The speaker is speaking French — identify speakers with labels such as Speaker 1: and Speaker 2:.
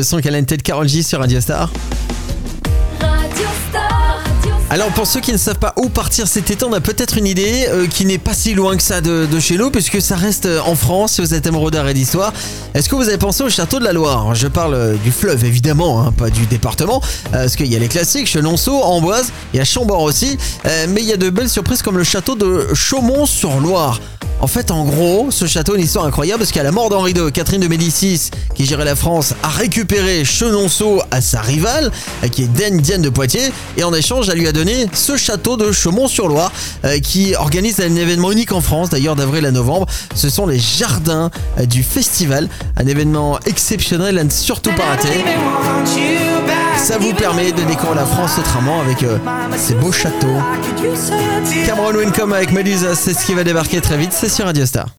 Speaker 1: son qu'elle a une tête Karol J sur Radio Star. Alors pour ceux qui ne savent pas où partir cet été, on a peut-être une idée qui n'est pas si loin que ça de chez nous, puisque ça reste en France si vous êtes amoureux d'art et d'histoire. Est-ce que vous avez pensé au château de la Loire ? Je parle du fleuve évidemment, hein, pas du département, parce qu'il y a les classiques, Chenonceau, Amboise, il y a Chambord aussi, mais il y a de belles surprises comme le château de Chaumont-sur-Loire. En fait, en gros, ce château a une histoire incroyable parce qu'à la mort d'Henri II, Catherine de Médicis, qui gérait la France, a récupéré Chenonceau à sa rivale, qui est Diane de Poitiers, et en échange, elle lui a donné ce château de Chaumont-sur-Loire, qui organise un événement unique en France, d'ailleurs d'avril à novembre. Ce sont les jardins du festival, un événement exceptionnel à ne surtout pas rater. Ça vous permet de découvrir la France autrement avec ces beaux châteaux. Cameron Wincombe avec Medusa, c'est ce qui va débarquer très vite, c'est sur Radio Star.